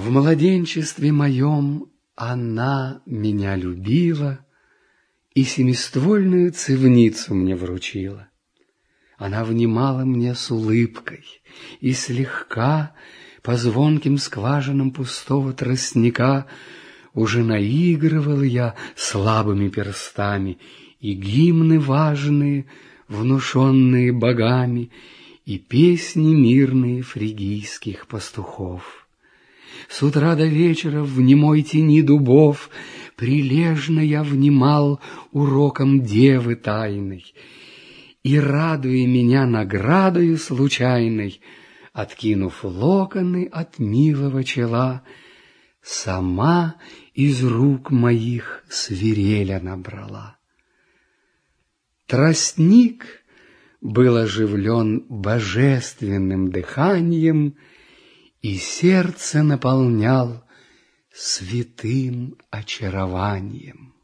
В младенчестве моем она меня любила и семиствольную цевницу мне вручила. Она внимала мне с улыбкой, и слегка по звонким скважинам пустого тростника уже наигрывал я слабыми перстами и гимны важные, внушенные богами, и песни мирные фригийских пастухов. С утра до вечера в немой тени дубов прилежно я внимал урокам девы тайной, и, радуя меня наградою случайной, откинув локоны от милого чела, сама из рук моих свирель она брала. Тростник был оживлен божественным дыханием и сердце наполнял святым очарованием.